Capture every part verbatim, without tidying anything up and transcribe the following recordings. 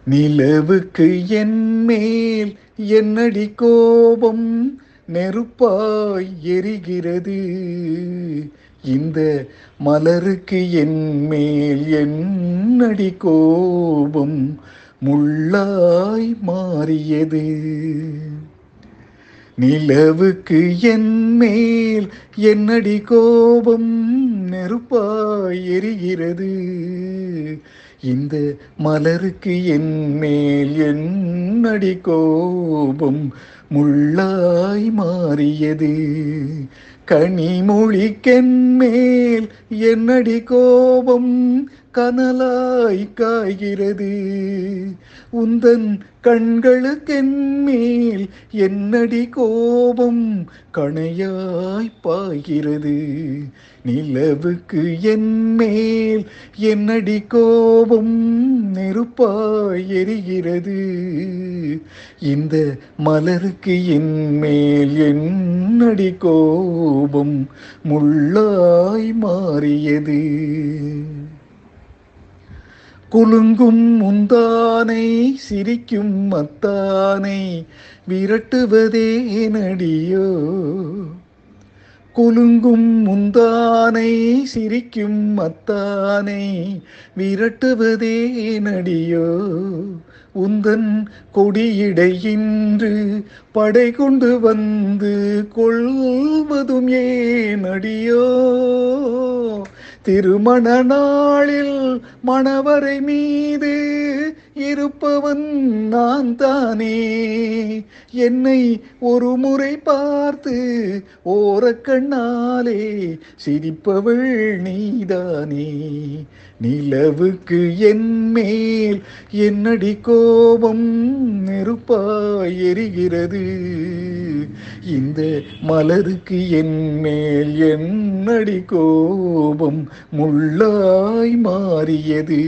நிலவுக்கு என் மேல் என்னடி கோபம், நெருப்பாய் எரிகிறது. இந்த மலருக்கு என் மேல் என்னடி கோபம், முள்ளாய் மாறியது. நிலவுக்கு என் மேல் என்னடி கோபம், நெருப்பாய் எரிகிறது. இந்த மலருக்கு என் மேல் என்னடி கோபம், முள்ளாய் மாறியது. கனிமொழிக்கென் மேல் என்னடி கோபம், கனலாய் காய்கிறது. உந்தன் கண்களுக்கென் மேல் என்னடி கோபம், கணையாய் பாய்கிறது. நிலவுக்கு என் மேல் என்னடி கோபம், நெருப்பாய் எரிகிறது. இந்த மலருக்கு என் மேல் என்னடி கோபம், முள்ளாய் மாறியது. குலுங்கும் முந்தானை சிரிக்கும் மத்தானை விரட்டுவதே நடியோ. குலுங்கும் முந்தானை சிரிக்கும் மத்தானை விரட்டுவதே நடியோ. உந்தன் கொடியிடையின்று படை கொண்டு வந்து கொள்வதும் ஏன் அடியோ. திருமண நாளில் மணவரை மீது இருப்பவன் நான் தானே. என்னை ஒரு முறை பார்த்து ஓரக்கண்ணாலே சிரிப்பவள் நீதானே. நிலவுக்கு என் மேல் என்னடி கோபம், நெருப்பாய் எரிகிறது. இந்த மலருக்கு என் மேல் என்னடி கோபம், முள்ளாய் மாறியது.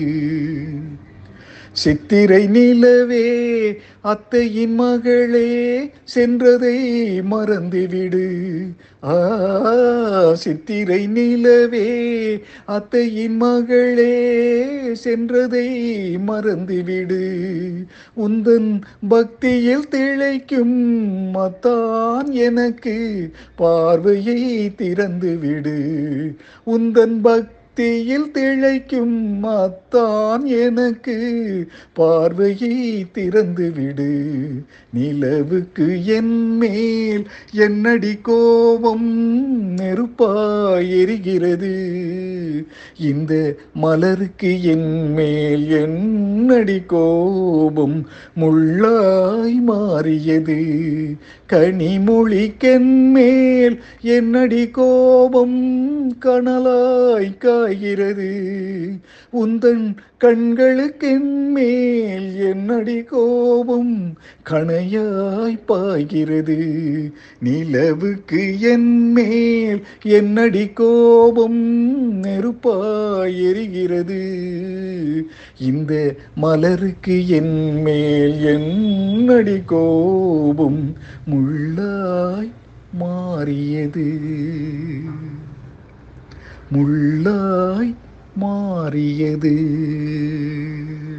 சித்திரை நிலவே அத்தையின் மகளே சென்றதை மறந்துவிடு. ஆ சித்திரை நிலவே அத்தையின் மகளே சென்றதை மறந்துவிடு. உந்தன் பக்தியில் திளைக்கும் மத்தான் எனக்கு பார்வையை திறந்துவிடு. உந்தன் பக்தி தீயில் திளைக்கும் மத்தான் எனக்கு பார்வையை திறந்துவிடு. நிலவுக்கு என் மேல் என்னடி கோபம், நெருப்பாய் எரிகிறது. இந்த மலருக்கு என் மேல் என்னடி கோபம், முள்ளாய் மாறியது. கனிமொழிக்கென் மேல் என்னடி கோபம், கனலாய் காய்கிறது. உந்தன் கண்களுக்கென் மேல் என்னடி கோபம், கணையாய் பாய்கிறது. நிலவுக்கு என் மேல் என்னடி கோபம், நெருப்பாய் எரிகிறது. இந்த மலருக்கு என் மேல் என்னடி கோபம், முள்ளாய் மாறியது. முள்ளாய் மாறியது.